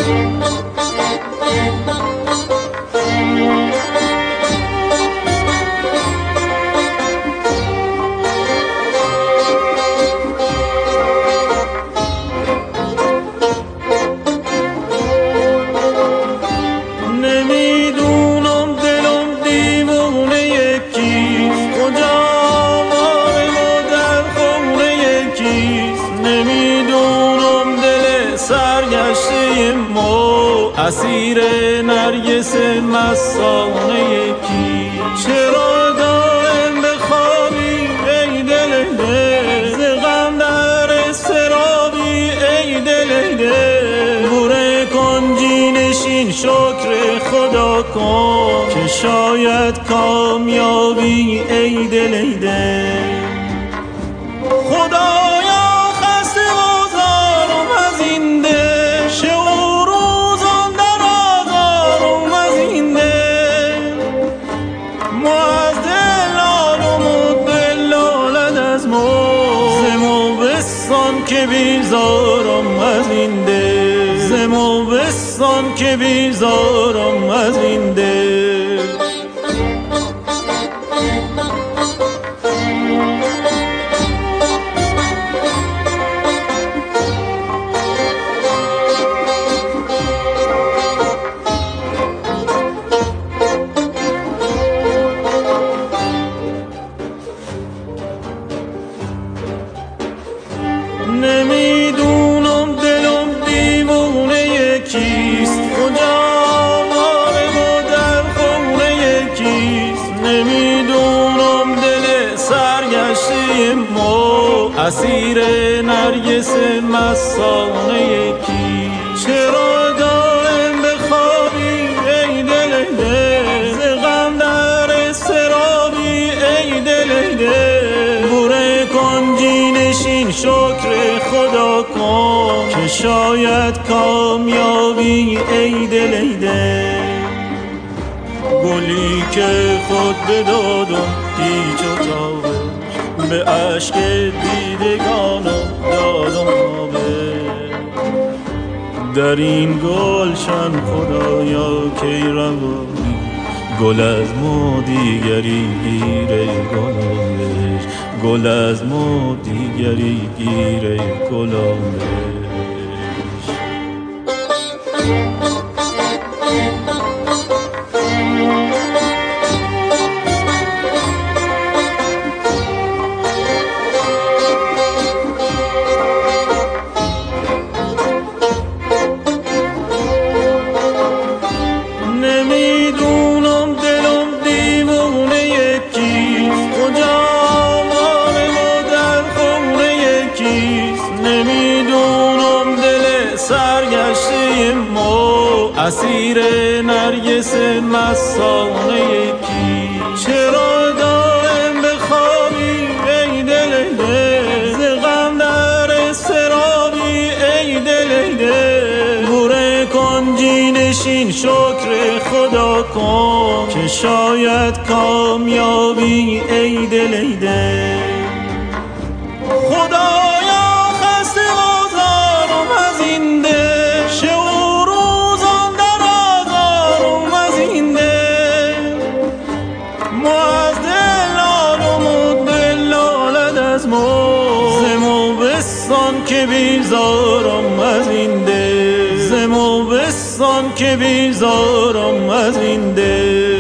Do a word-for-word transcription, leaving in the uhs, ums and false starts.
سرگشته ما اسیر نرگس مستانه کی. چرا دائم بخوابی ای دل دل، ز غم در اضطرابی ای دل دل. بوره کن جینشین شکر خدا کن که شاید کامیابی ای دل دل. خدایا خسته بازارم از این دل، شعور روزان در آزارم از این دل. ما از دل آلم و دل لالد از ما، زموبستان که بیزارم از این دل، زموبستان که بیزارم از این دل. نمیدونم دلم دیوونه کیست، کجا مارم و در خونه کیست. نمیدونم دل سرگشته ما اسیر نرگس مستانه کی. چرا دائم بخوابی ای دل دل، ز غم در اضطرابی ای دل دل. بوره کن جینشین شکر خدا کن که شاید کامیابی ای دل دل. گلی که خود بدادم هیچ و تابش، به عشق دیدگانم دادم آبش. در این گلشن خدایا کی روانی، گل از ما دیگری گیره گلابش، گل از ما دیگری گیره گلابش. نمیدونم دلم دیوونه کیست، کجا مارم و در خونه کیست. نمیدونم دل سرگشته ما اسیر نرگس مستانه کی. چرا دائم بخوابی ای دل دل، ز غم در اضطرابی ای دل دل. بوره کن جینشین شکر خدا کن که شاید کامیابی ای دل دل. خدایا خسته بازارم از این دل، شعور روزان در آزارم از این دل. ما از دل آلم و دل لالد از ما، زموبستان که بیزارم از این دل، زموبستان که بیزارم از این دل.